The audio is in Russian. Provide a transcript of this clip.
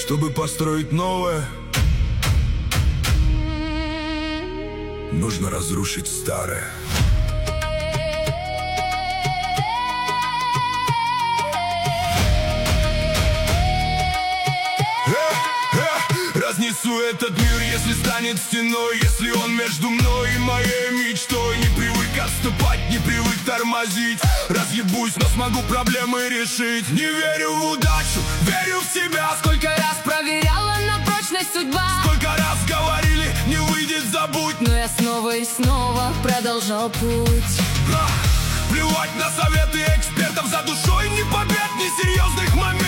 Чтобы построить новое, нужно разрушить старое. Разнесу этот мир, если станет стеной, если он между мной и моей мечтой. Не привык отступать, не привык тормозить. Разъебусь, но смогу проблемы решить. Не верю в удачу, верю в себя. Сколько раз проверяла на прочность судьба, Сколько раз говорили, не выйдет, забудь. но я снова и снова продолжал путь. Плевать на советы экспертов, за душой ни побед, ни серьезных моментов.